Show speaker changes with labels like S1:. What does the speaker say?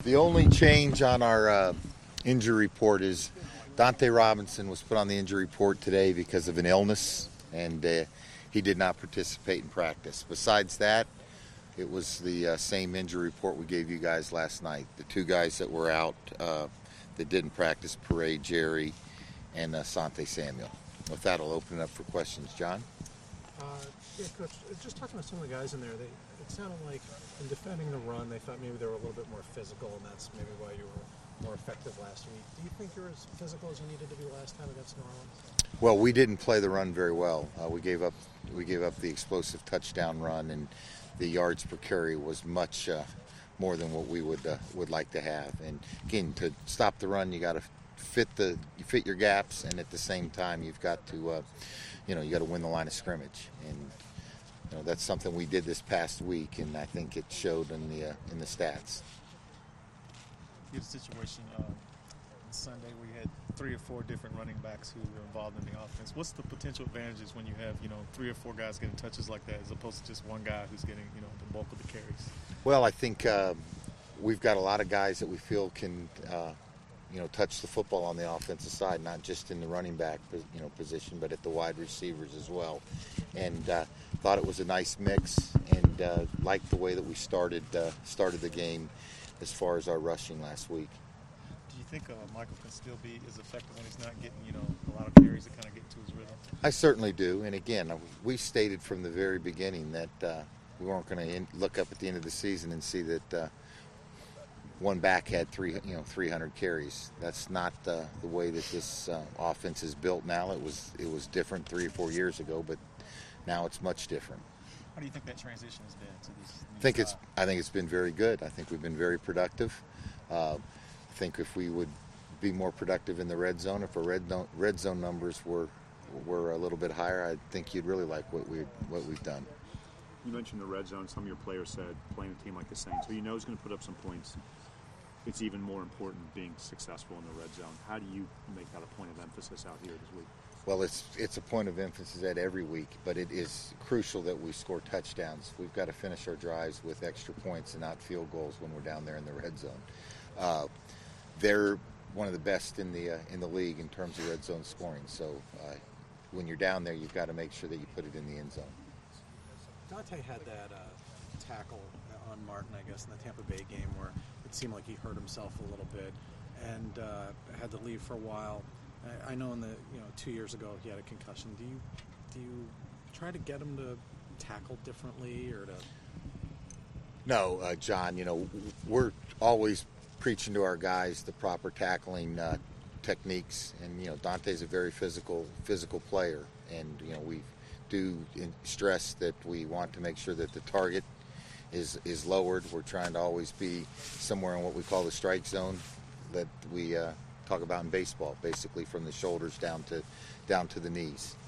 S1: The only change on our injury report is Dante Robinson was put on the injury report today because of an illness, and he did not participate in practice. Besides that, it was the same injury report we gave you guys last night. The two guys that were out that didn't practice, Parade Jerry and Sante Samuel. With that, I'll open it up for questions. John?
S2: Yeah, Coach, just talking to some of the guys in there, it sounded like in defending the run, they thought maybe they were a little bit more physical, and that's maybe why you were more effective last week. Do you think you're as physical as you needed to be last time against New Orleans?
S1: Well, we didn't play the run very well. We gave up the explosive touchdown run, and the yards per carry was much more than what we would like to have. And again, to stop the run, you got to fit your gaps, and at the same time, you've got to you got to win the line of scrimmage. And that's something we did this past week, and I think it showed in the stats.
S3: You had a situation on Sunday where you had 3 or 4 different running backs who were involved in the offense. What's the potential advantages when you have 3 or 4 guys getting touches like that, as opposed to just one guy who's getting the bulk of the carries?
S1: Well, I think we've got a lot of guys that we feel can touch the football on the offensive side, not just in the running back position, but at the wide receivers as well. And thought it was a nice mix, and liked the way that we started the game as far as our rushing last week.
S3: Do you think Michael can still be as effective when he's not getting a lot of carries to kind of get to his rhythm?
S1: I certainly do. And again, we stated from the very beginning that we weren't going to look up at the end of the season and see that one back had 300 carries. That's not the way that this offense is built now. It was different 3 or 4 years ago, but now it's much different.
S3: How do you think that transition has been to this?
S1: I think it's been very good. I think we've been very productive. I think if we would be more productive in the red zone, if our red zone numbers were a little bit higher, I think you'd really like what we've done.
S4: You mentioned the red zone. Some of your players said playing a team like the Saints, who is going to put up some points, it's even more important being successful in the red zone. How do you make that a point of emphasis out here this week?
S1: Well, it's a point of emphasis at every week, but it is crucial that we score touchdowns. We've got to finish our drives with extra points and not field goals when we're down there in the red zone. They're one of the best in the league in terms of red zone scoring. So when you're down there, you've got to make sure that you put it in the end zone.
S2: Dante had that tackle on Martin, I guess, in the Tampa Bay game where it seemed like he hurt himself a little bit and had to leave for a while. I know in the 2 years ago he had a concussion. Do you try to get him to tackle differently or to?
S1: No, John. We're always preaching to our guys the proper tackling techniques, and Dante's a very physical player, and we do stress that we want to make sure that the target is lowered. We're trying to always be somewhere in what we call the strike zone that we talk about in baseball, basically from the shoulders down to the knees.